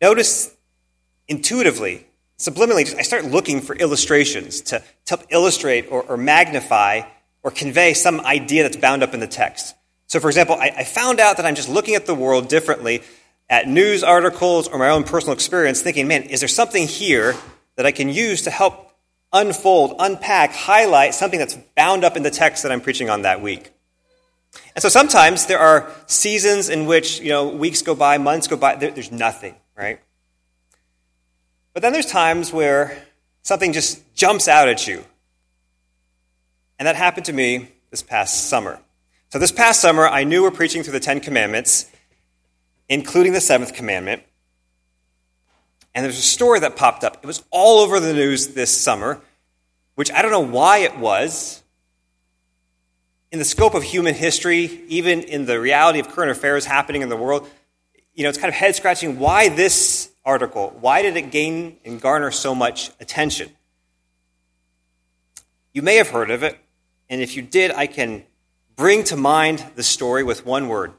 notice intuitively, subliminally, I start looking for illustrations to help illustrate or magnify or convey some idea that's bound up in the text. So, for example, I found out that I'm just looking at the world differently at news articles or my own personal experience, thinking, man, is there something here that I can use to help unfold, unpack, highlight something that's bound up in the text that I'm preaching on that week? And so sometimes there are seasons in which, weeks go by, months go by, there's nothing, right? But then there's times where something just jumps out at you. And that happened to me this past summer. So this past summer, I knew we're preaching through the Ten Commandments, including the seventh commandment. And there's a story that popped up. It was all over the news this summer, which I don't know why it was. In the scope of human history, even in the reality of current affairs happening in the world, it's kind of head-scratching. Why this article? Why did it gain and garner so much attention? You may have heard of it, and if you did, I can bring to mind the story with one word.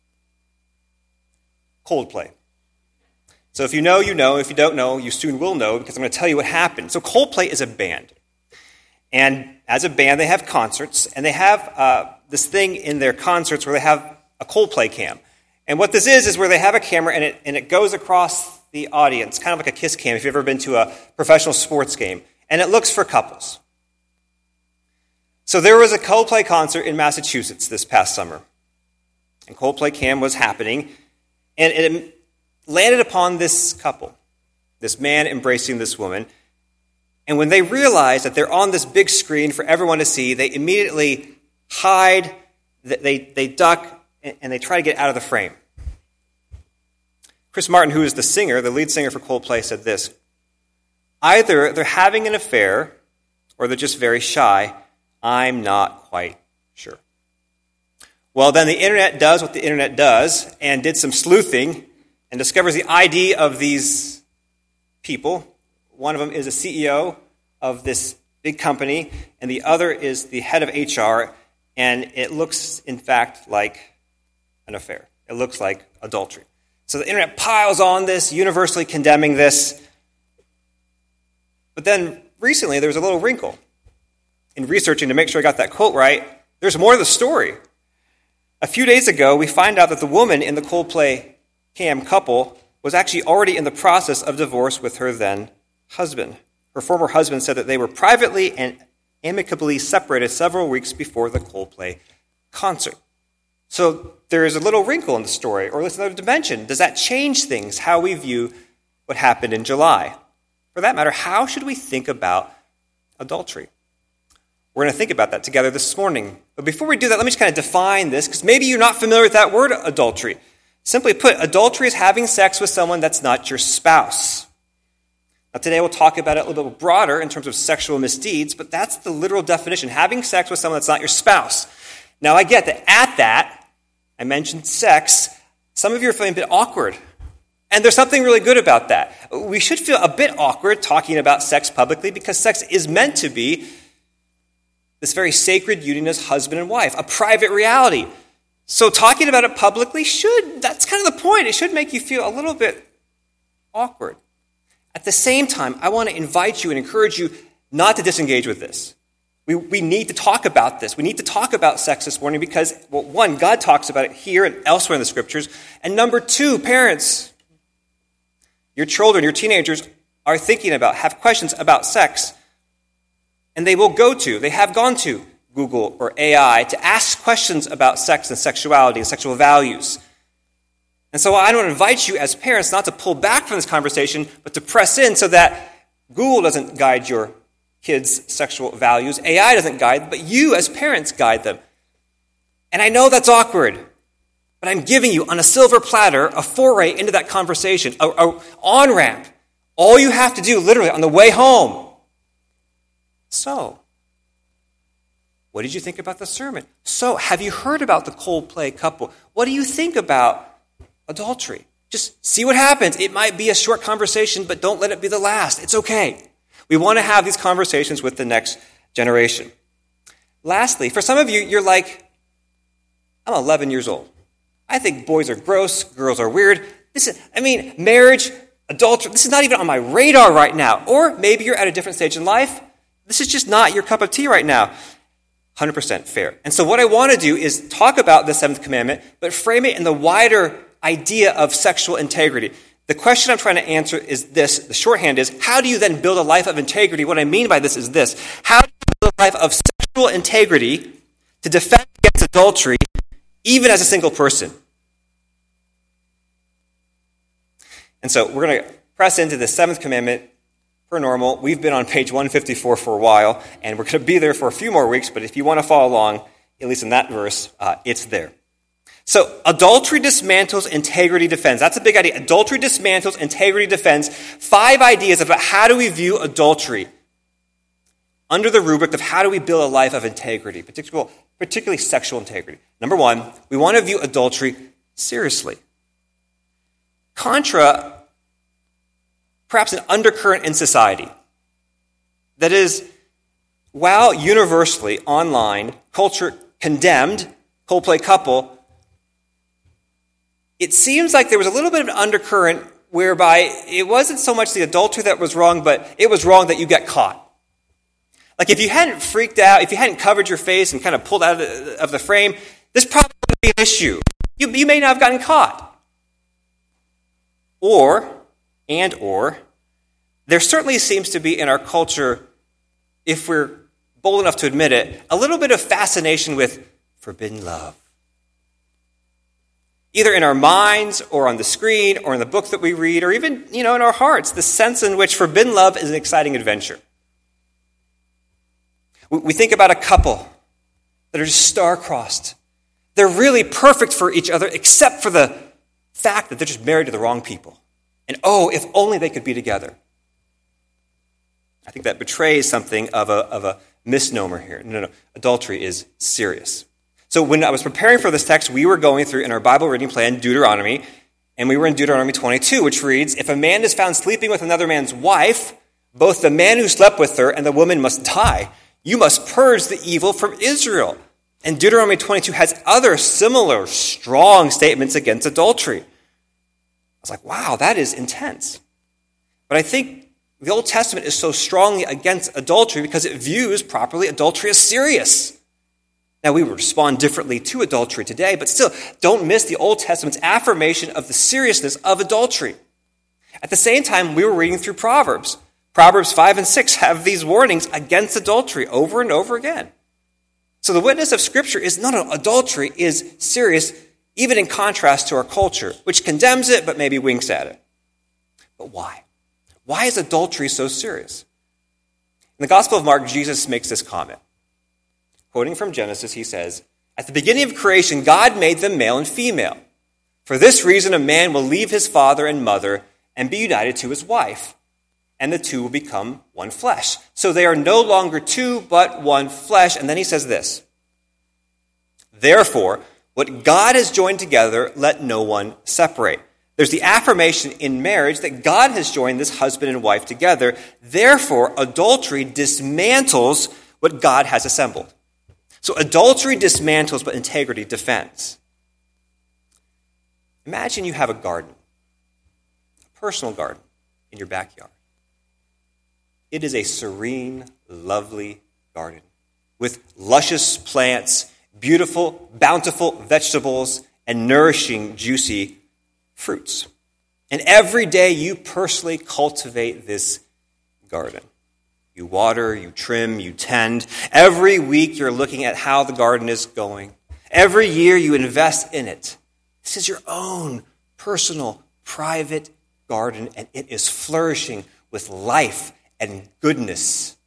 Coldplay. So if you know, you know. If you don't know, you soon will know, because I'm going to tell you what happened. So Coldplay is a band. And as a band, they have concerts, and they have this thing in their concerts where they have a Coldplay cam. And what this is where they have a camera, and it goes across the audience, kind of like a kiss cam if you've ever been to a professional sports game. And it looks for couples. So there was a Coldplay concert in Massachusetts this past summer. And Coldplay Cam was happening, and it landed upon this couple, this man embracing this woman. And when they realize that they're on this big screen for everyone to see, they immediately hide, they duck, and they try to get out of the frame. Chris Martin, who is the singer, the lead singer for Coldplay, said this: either they're having an affair or they're just very shy. I'm not quite sure. Well, then the internet does what the internet does and did some sleuthing and discovers the ID of these people. One of them is a CEO of this big company, and the other is the head of HR, and it looks, in fact, like an affair. It looks like adultery. So the internet piles on this, universally condemning this. But then recently there was a little wrinkle. In researching to make sure I got that quote right, there's more to the story. A few days ago, we find out that the woman in the Coldplay Cam couple was actually already in the process of divorce with her then husband. Her former husband said that they were privately and amicably separated several weeks before the Coldplay concert. So there is a little wrinkle in the story, or at least another dimension. Does that change things, how we view what happened in July? For that matter, how should we think about adultery? We're going to think about that together this morning. But before we do that, let me just kind of define this, because maybe you're not familiar with that word, adultery. Simply put, adultery is having sex with someone that's not your spouse. Now, today we'll talk about it a little bit broader in terms of sexual misdeeds, but that's the literal definition, having sex with someone that's not your spouse. Now, I get that at that, I mentioned sex, some of you are feeling a bit awkward. And there's something really good about that. We should feel a bit awkward talking about sex publicly, because sex is meant to be this very sacred union as husband and wife, a private reality. So talking about it publicly that's kind of the point. It should make you feel a little bit awkward. At the same time, I want to invite you and encourage you not to disengage with this. We need to talk about this. We need to talk about sex this morning because, well, one, God talks about it here and elsewhere in the scriptures. And number two, parents, your children, your teenagers are thinking about, have questions about sex. And they have gone to Google or AI to ask questions about sex and sexuality and sexual values. And so I want to invite you as parents not to pull back from this conversation, but to press in so that Google doesn't guide your kids' sexual values, AI doesn't guide, but you as parents guide them. And I know that's awkward, but I'm giving you on a silver platter a foray into that conversation, a on-ramp. All you have to do literally on the way home. So, what did you think about the sermon? So, have you heard about the Coldplay couple? What do you think about adultery? Just see what happens. It might be a short conversation, but don't let it be the last. It's okay. We want to have these conversations with the next generation. Lastly, for some of you, you're like, I'm 11 years old. I think boys are gross, girls are weird. Marriage, Adultery, this is not even on my radar right now. Or maybe you're at a different stage in life. This is just not your cup of tea right now. 100% fair. And so what I want to do is talk about the seventh commandment, but frame it in the wider idea of sexual integrity. The question I'm trying to answer is this. The shorthand is, how do you then build a life of integrity? What I mean by this is this. How do you build a life of sexual integrity to defend against adultery, even as a single person? And so we're going to press into the seventh commandment. Per normal, we've been on page 154 for a while, and we're going to be there for a few more weeks, but if you want to follow along, at least in that verse, it's there. So, adultery dismantles, integrity defends. That's a big idea. Adultery dismantles, integrity defends. 5 ideas about how do we view adultery under the rubric of how do we build a life of integrity, particularly sexual integrity. Number 1, we want to view adultery seriously. Contra perhaps an undercurrent in society. That is, while universally online culture condemned Coldplay couple, it seems like there was a little bit of an undercurrent whereby it wasn't so much the adultery that was wrong, but it was wrong that you get caught. Like if you hadn't freaked out, if you hadn't covered your face and kind of pulled out of the frame, this probably wouldn't be an issue. You may not have gotten caught. Or, there certainly seems to be in our culture, if we're bold enough to admit it, a little bit of fascination with forbidden love. Either in our minds or on the screen or in the book that we read or even, in our hearts, the sense in which forbidden love is an exciting adventure. We think about a couple that are just star-crossed. They're really perfect for each other except for the fact that they're just married to the wrong people. And if only they could be together. I think that betrays something of a misnomer here. No. Adultery is serious. So when I was preparing for this text, we were going through in our Bible reading plan Deuteronomy, and we were in Deuteronomy 22, which reads, "If a man is found sleeping with another man's wife, both the man who slept with her and the woman must die. You must purge the evil from Israel." And Deuteronomy 22 has other similar strong statements against adultery. I was like, wow, that is intense. But I think the Old Testament is so strongly against adultery because it views properly adultery as serious. Now, we would respond differently to adultery today, but still, don't miss the Old Testament's affirmation of the seriousness of adultery. At the same time, we were reading through Proverbs. Proverbs 5 and 6 have these warnings against adultery over and over again. So the witness of Scripture is, no, adultery is serious, even in contrast to our culture, which condemns it but maybe winks at it. But why? Why is adultery so serious? In the Gospel of Mark, Jesus makes this comment. Quoting from Genesis, he says, "At the beginning of creation, God made them male and female. For this reason, a man will leave his father and mother and be united to his wife, and the two will become one flesh. So they are no longer two, but one flesh." And then he says this, "Therefore, what God has joined together, let no one separate." There's the affirmation in marriage that God has joined this husband and wife together. Therefore, adultery dismantles what God has assembled. So adultery dismantles, but integrity defends. Imagine you have a garden, a personal garden in your backyard. It is a serene, lovely garden with luscious plants, beautiful, bountiful vegetables, and nourishing, juicy fruits. And every day you personally cultivate this garden. You water, you trim, you tend. Every week you're looking at how the garden is going. Every year you invest in it. This is your own personal, private garden, and it is flourishing with life and goodness.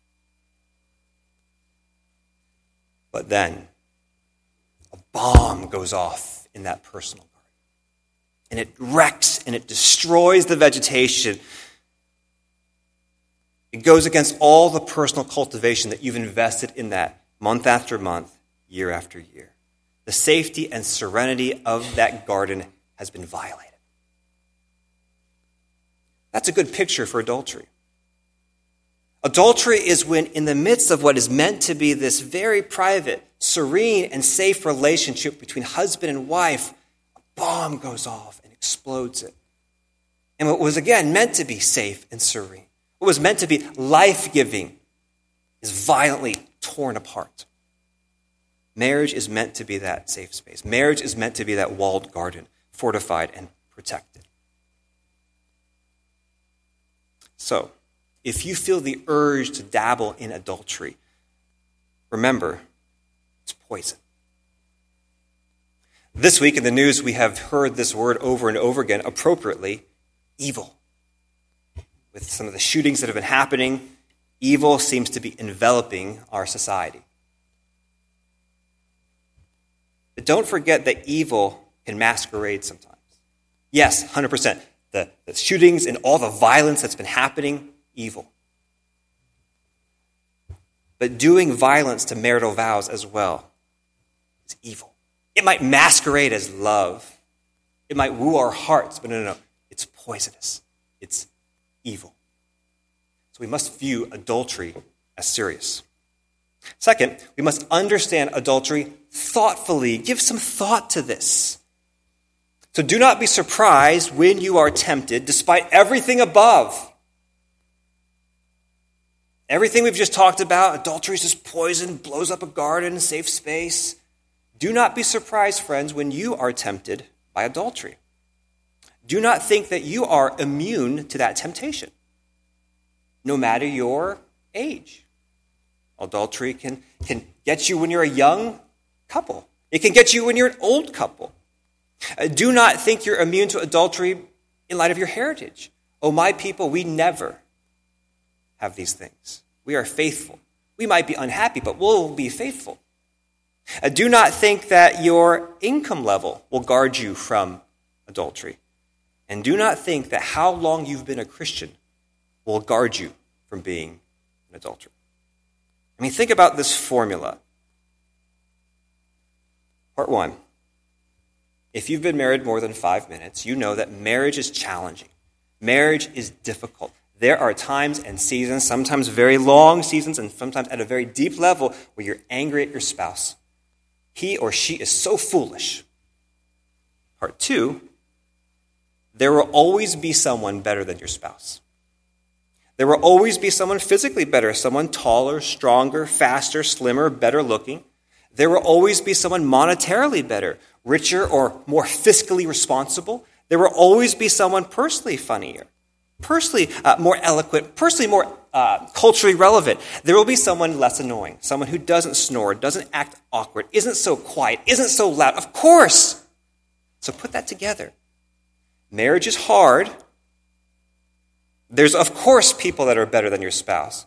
But then a bomb goes off in that personal garden. And it wrecks and it destroys the vegetation. It goes against all the personal cultivation that you've invested in that month after month, year after year. The safety and serenity of that garden has been violated. That's a good picture for adultery. Adultery is when, in the midst of what is meant to be this very private, serene, and safe relationship between husband and wife, a bomb goes off and explodes it. And what was, again, meant to be safe and serene, what was meant to be life-giving, is violently torn apart. Marriage is meant to be that safe space. Marriage is meant to be that walled garden, fortified and protected. So, if you feel the urge to dabble in adultery, remember, it's poison. This week in the news, we have heard this word over and over again, appropriately, evil. With some of the shootings that have been happening, evil seems to be enveloping our society. But don't forget that evil can masquerade sometimes. Yes, 100%. The shootings and all the violence that's been happening, evil. But doing violence to marital vows as well is evil. It might masquerade as love. It might woo our hearts, but no. It's poisonous. It's evil. So we must view adultery as serious. Second, we must understand adultery thoughtfully. Give some thought to this. So do not be surprised when you are tempted, despite everything above. Everything we've just talked about, adultery is just poison, blows up a garden, safe space. Do not be surprised, friends, when you are tempted by adultery. Do not think that you are immune to that temptation, no matter your age. Adultery can get you when you're a young couple. It can get you when you're an old couple. Do not think you're immune to adultery in light of your heritage. Oh, my people, we never have these things. We are faithful. We might be unhappy, but we'll be faithful. Do not think that your income level will guard you from adultery. And do not think that how long you've been a Christian will guard you from being an adulterer. I mean, think about this formula. Part 1. If you've been married more than 5 minutes, you know that marriage is challenging. Marriage is difficult. There are times and seasons, sometimes very long seasons, and sometimes at a very deep level, where you're angry at your spouse. He or she is so foolish. Part 2, there will always be someone better than your spouse. There will always be someone physically better, someone taller, stronger, faster, slimmer, better looking. There will always be someone monetarily better, richer or more fiscally responsible. There will always be someone personally funnier, personally more eloquent, personally more culturally relevant. There will be someone less annoying, someone who doesn't snore, doesn't act awkward, isn't so quiet, isn't so loud. Of course. So put that together. Marriage is hard. There's, of course, people that are better than your spouse.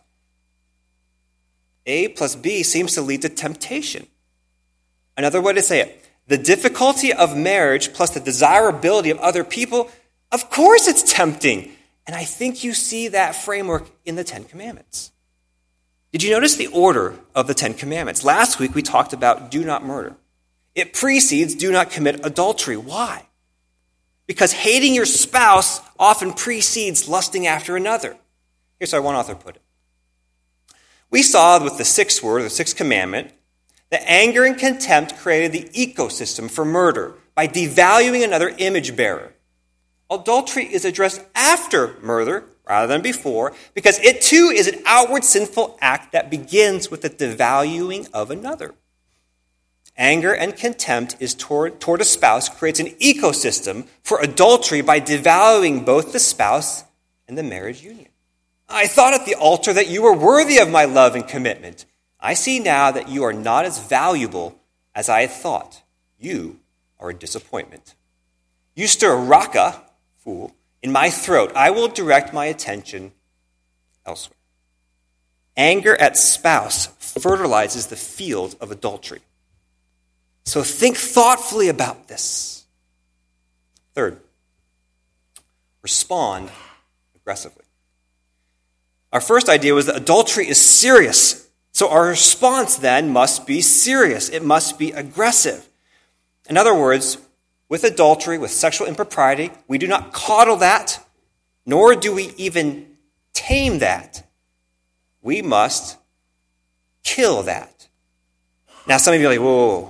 A plus B seems to lead to temptation. Another way to say it, the difficulty of marriage plus the desirability of other people, of course it's tempting. And I think you see that framework in the Ten Commandments. Did you notice the order of the Ten Commandments? Last week we talked about do not murder. It precedes do not commit adultery. Why? Because hating your spouse often precedes lusting after another. Here's how one author put it. We saw with the sixth word, the sixth commandment, that anger and contempt created the ecosystem for murder by devaluing another image bearer. Adultery is addressed after murder rather than before because it too is an outward sinful act that begins with the devaluing of another. Anger and contempt is toward a spouse creates an ecosystem for adultery by devaluing both the spouse and the marriage union. I thought at the altar that you were worthy of my love and commitment. I see now that you are not as valuable as I had thought. You are a disappointment. You stir raka, fool, in my throat. I will direct my attention elsewhere. Anger at spouse fertilizes the field of adultery. So think thoughtfully about this. Third, respond aggressively. Our first idea was that adultery is serious. So our response then must be serious. It must be aggressive. In other words, with adultery, with sexual impropriety, we do not coddle that, nor do we even tame that. We must kill that. Now, some of you are like, whoa,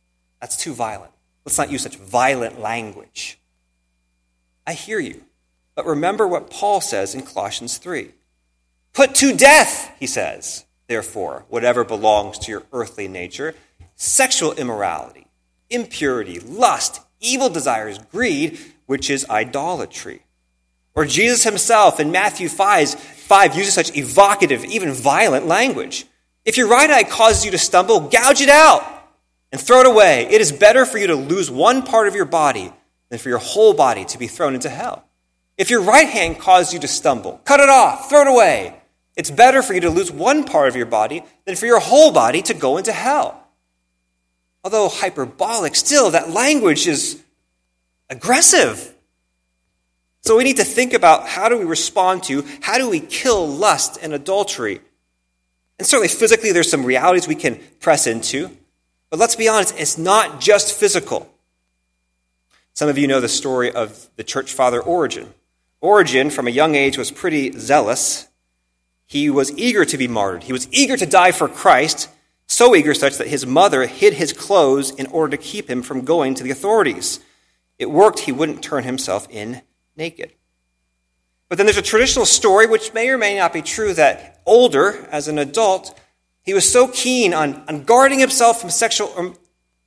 that's too violent. Let's not use such violent language. I hear you. But remember what Paul says in Colossians 3. Put to death, he says, therefore, whatever belongs to your earthly nature, sexual immorality, impurity, lust, evil desires, greed, which is idolatry. Or Jesus himself in Matthew 5 uses such evocative, even violent language. If your right eye causes you to stumble, gouge it out and throw it away. It is better for you to lose one part of your body than for your whole body to be thrown into hell. If your right hand causes you to stumble, cut it off, throw it away. It's better for you to lose one part of your body than for your whole body to go into hell. Although hyperbolic, still that language is aggressive. So we need to think about how do we respond to, how do we kill lust and adultery? And certainly physically there's some realities we can press into. But let's be honest, it's not just physical. Some of you know the story of the church father Origen. Origen, from a young age, was pretty zealous. He was eager to be martyred. He was eager to die for Christ, so eager such that his mother hid his clothes in order to keep him from going to the authorities. It worked. He wouldn't turn himself in naked. But then there's a traditional story, which may or may not be true, that older, as an adult, he was so keen on guarding himself from sexual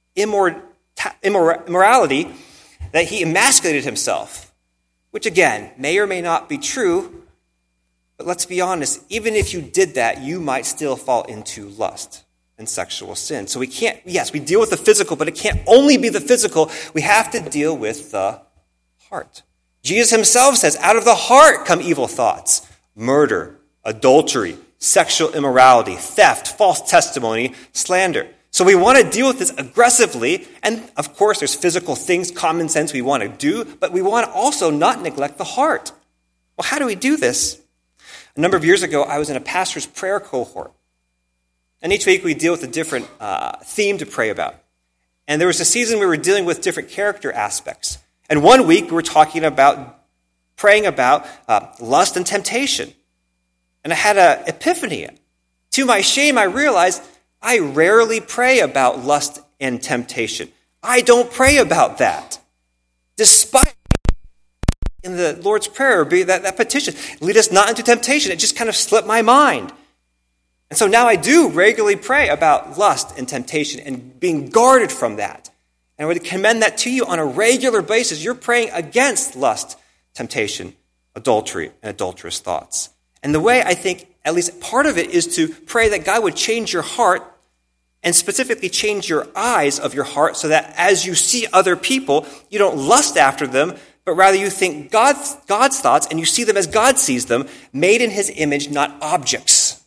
immorality that he emasculated himself, which again, may or may not be true, but let's be honest, even if you did that, you might still fall into lust and sexual sin. So we can't, yes, we deal with the physical, but it can't only be the physical. We have to deal with the heart. Jesus himself says, out of the heart come evil thoughts, murder, adultery, sexual immorality, theft, false testimony, slander. So we want to deal with this aggressively, and of course there's physical things, common sense we want to do, but we want to also not neglect the heart. Well, how do we do this? A number of years ago, I was in a pastor's prayer cohort, and each week we deal with a different theme to pray about. And there was a season we were dealing with different character aspects. And one week we were praying about lust and temptation. And I had an epiphany. To my shame, I realized I rarely pray about lust and temptation. I don't pray about that. Despite in the Lord's Prayer, be that petition, lead us not into temptation. It just kind of slipped my mind. And so now I do regularly pray about lust and temptation and being guarded from that. And I would commend that to you on a regular basis. You're praying against lust, temptation, adultery, and adulterous thoughts. And the way I think, at least part of it, is to pray that God would change your heart and specifically change your eyes of your heart so that as you see other people, you don't lust after them, but rather you think God's thoughts and you see them as God sees them, made in his image, not objects.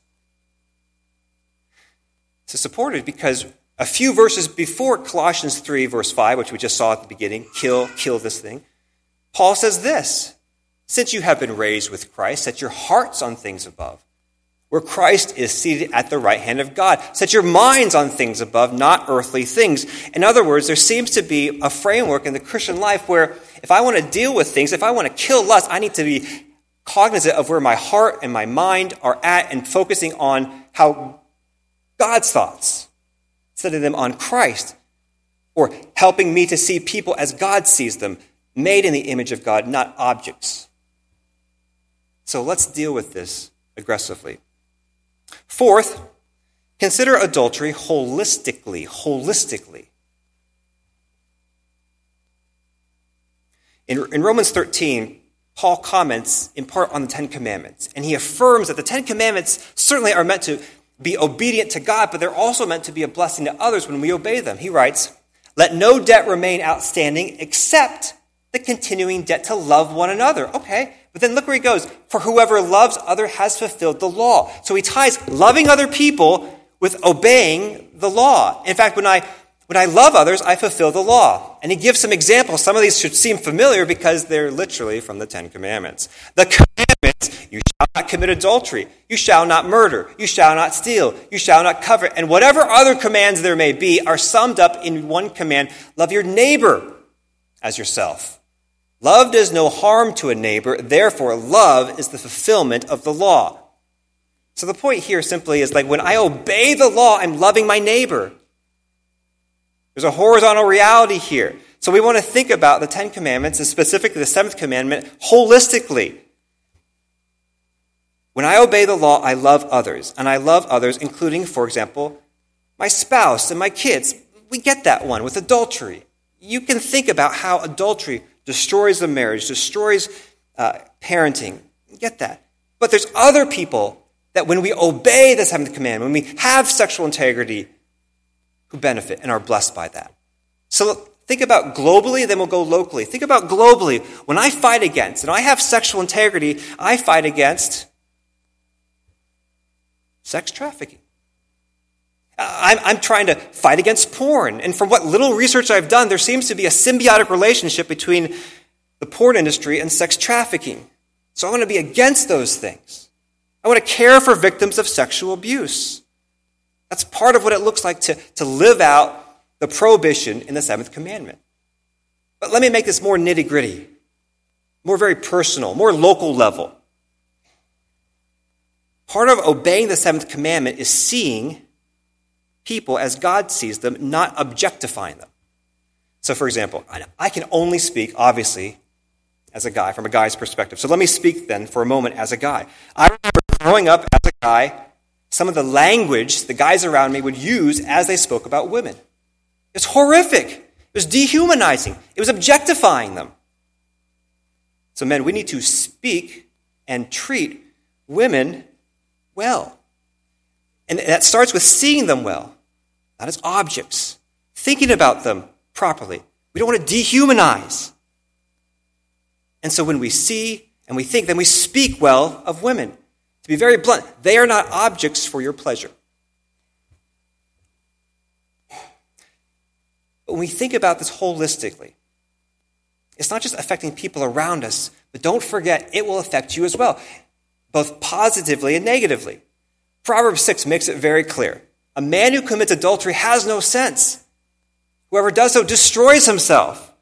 This is supported because a few verses before Colossians 3, verse 5, which we just saw at the beginning, kill this thing, Paul says this, since you have been raised with Christ, set your hearts on things above, where Christ is seated at the right hand of God. Set your minds on things above, not earthly things. In other words, there seems to be a framework in the Christian life where if I want to deal with things, if I want to kill lust, I need to be cognizant of where my heart and my mind are at and focusing on how God's thoughts, setting them on Christ, or helping me to see people as God sees them, made in the image of God, not objects. So let's deal with this aggressively. Fourth, consider adultery holistically. In Romans 13, Paul comments in part on the Ten Commandments, and he affirms that the Ten Commandments certainly are meant to be obedient to God, but they're also meant to be a blessing to others when we obey them. He writes, let no debt remain outstanding except the continuing debt to love one another. Okay, but then look where he goes. For whoever loves other has fulfilled the law. So he ties loving other people with obeying the law. In fact, when I love others, I fulfill the law. And he gives some examples. Some of these should seem familiar because they're literally from the Ten Commandments. The commandments, you shall not commit adultery. You shall not murder. You shall not steal. You shall not covet. And whatever other commands there may be are summed up in one command. Love your neighbor as yourself. Love does no harm to a neighbor. Therefore, love is the fulfillment of the law. So the point here simply is like when I obey the law, I'm loving my neighbor. There's a horizontal reality here. So we want to think about the Ten Commandments, and specifically the seventh commandment, holistically. When I obey the law, I love others. And I love others, including, for example, my spouse and my kids. We get that one with adultery. You can think about how adultery destroys the marriage, destroys parenting. You get that. But there's other people that when we obey the seventh commandment, when we have sexual integrity, who benefit and are blessed by that. So think about globally, then we'll go locally. Think about globally. When I fight against, and I have sexual integrity, I fight against sex trafficking. I'm trying to fight against porn. And from what little research I've done, there seems to be a symbiotic relationship between the porn industry and sex trafficking. So I want to be against those things. I want to care for victims of sexual abuse. That's part of what it looks like to live out the prohibition in the seventh commandment. But let me make this more nitty-gritty, more very personal, more local level. Part of obeying the seventh commandment is seeing people as God sees them, not objectifying them. So, for example, I can only speak, obviously, as a guy, from a guy's perspective. So let me speak then for a moment as a guy. I remember growing up as a guy, some of the language the guys around me would use as they spoke about women. It's horrific. It was dehumanizing. It was objectifying them. So men, we need to speak and treat women well. And that starts with seeing them well, not as objects, thinking about them properly. We don't want to dehumanize. And so when we see and we think, then we speak well of women. To be very blunt, they are not objects for your pleasure. But when we think about this holistically, it's not just affecting people around us, but don't forget it will affect you as well, both positively and negatively. Proverbs 6 makes it very clear. A man who commits adultery has no sense. Whoever does so destroys himself.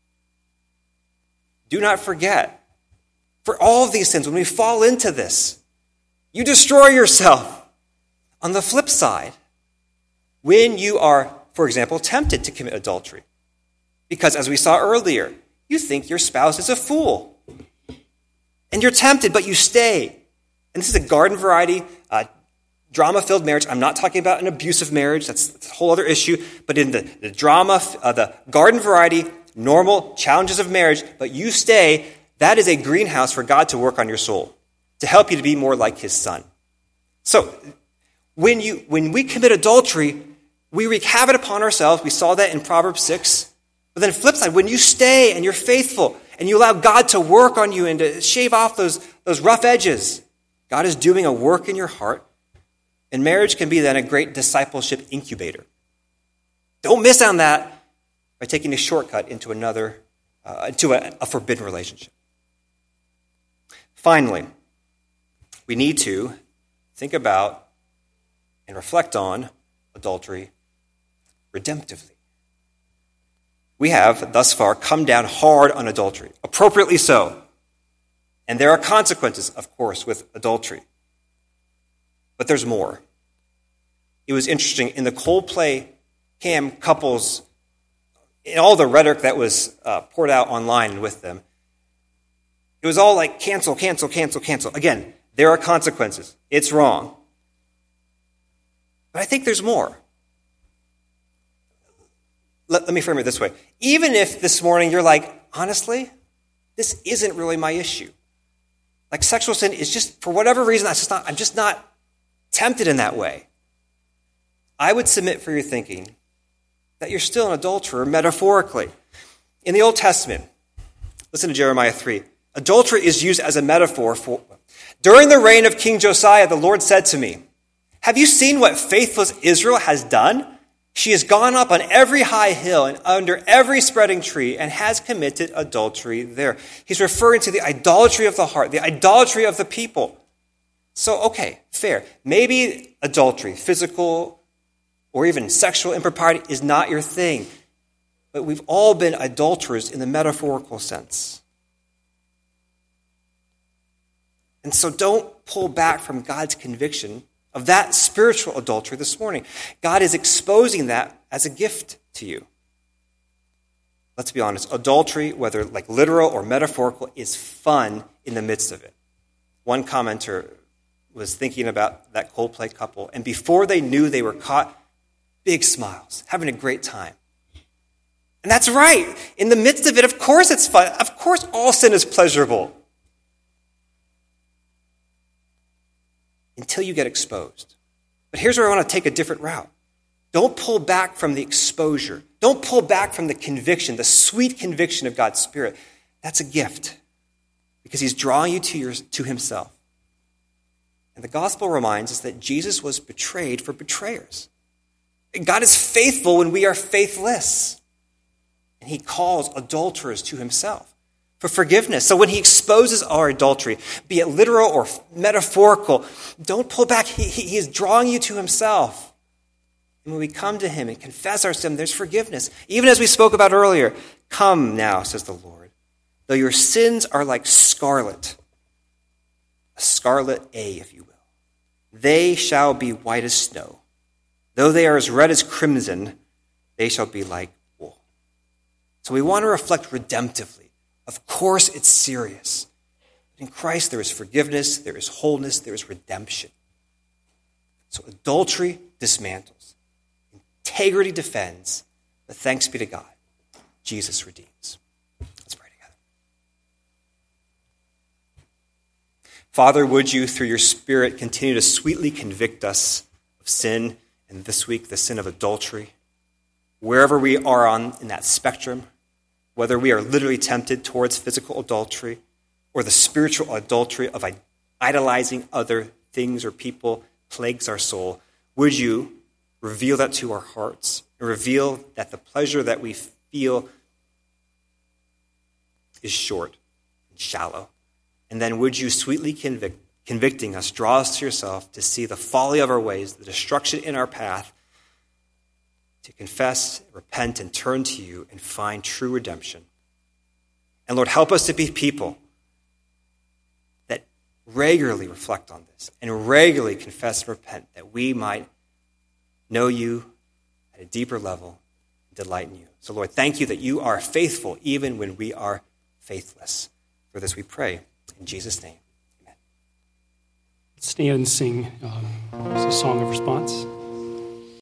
Do not forget, for all of these sins, when we fall into this, you destroy yourself. On the flip side, when you are, for example, tempted to commit adultery, because as we saw earlier, you think your spouse is a fool, and you're tempted, but you stay. And this is a garden variety, drama-filled marriage. I'm not talking about an abusive marriage. That's a whole other issue. But in the drama, the garden variety, normal challenges of marriage, but you stay, that is a greenhouse for God to work on your soul, to help you to be more like his son. So when we commit adultery, we wreak havoc upon ourselves. We saw that in Proverbs 6. But then flip side, when you stay and you're faithful and you allow God to work on you and to shave off those rough edges, God is doing a work in your heart. And marriage can be then a great discipleship incubator. Don't miss on that by taking a shortcut into a forbidden relationship. Finally, we need to think about and reflect on adultery redemptively. We have thus far come down hard on adultery, appropriately so. And there are consequences, of course, with adultery. But there's more. It was interesting, in the Coldplay Cam couples, in all the rhetoric that was poured out online with them, it was all like cancel, cancel, cancel, cancel. Again, there are consequences. It's wrong. But I think there's more. Let me frame it this way. Even if this morning you're like, honestly, this isn't really my issue. Like sexual sin is just, for whatever reason, I'm just not tempted in that way. I would submit for your thinking that you're still an adulterer metaphorically. In the Old Testament, listen to Jeremiah 3. Adultery is used as a metaphor for, during the reign of King Josiah, the Lord said to me, have you seen what faithless Israel has done? She has gone up on every high hill and under every spreading tree and has committed adultery there. He's referring to the idolatry of the heart, the idolatry of the people. So, okay, fair. Maybe adultery, physical or even sexual impropriety is not your thing. But we've all been adulterers in the metaphorical sense. And so don't pull back from God's conviction of that spiritual adultery this morning. God is exposing that as a gift to you. let's be honest, adultery, whether like literal or metaphorical, is fun in the midst of it. One commenter was thinking about that Coldplay couple, and before they knew they were caught, big smiles, having a great time. And that's right. In the midst of it, of course it's fun. Of course all sin is pleasurable. Until you get exposed. But here's where I want to take a different route. Don't pull back from the exposure. Don't pull back from the conviction, the sweet conviction of God's Spirit. That's a gift because he's drawing you to himself. And the gospel reminds us that Jesus was betrayed for betrayers. And God is faithful when we are faithless. And he calls adulterers to himself for forgiveness. So when he exposes our adultery, be it literal or metaphorical, don't pull back. He is drawing you to himself. And when we come to him and confess our sin, there's forgiveness. Even as we spoke about earlier, come now, says the Lord. Though your sins are like scarlet, a scarlet A, if you will, they shall be white as snow. Though they are as red as crimson, they shall be like wool. So we want to reflect redemptively. Of course, it's serious. In Christ, there is forgiveness, there is wholeness, there is redemption. So adultery dismantles. Integrity defends. But thanks be to God, Jesus redeems. Let's pray together. Father, would you, through your Spirit, continue to sweetly convict us of sin, and this week, the sin of adultery. Wherever we are on in that spectrum, whether we are literally tempted towards physical adultery or the spiritual adultery of idolizing other things or people plagues our soul, would you reveal that to our hearts and reveal that the pleasure that we feel is short and shallow. And then would you sweetly convicting us, draw us to yourself to see the folly of our ways, the destruction in our path, to confess, repent, and turn to you and find true redemption. And Lord, help us to be people that regularly reflect on this and regularly confess and repent, that we might know you at a deeper level and delight in you. So Lord, thank you that you are faithful even when we are faithless. For this we pray in Jesus' name. Amen. Stand and sing a song of response.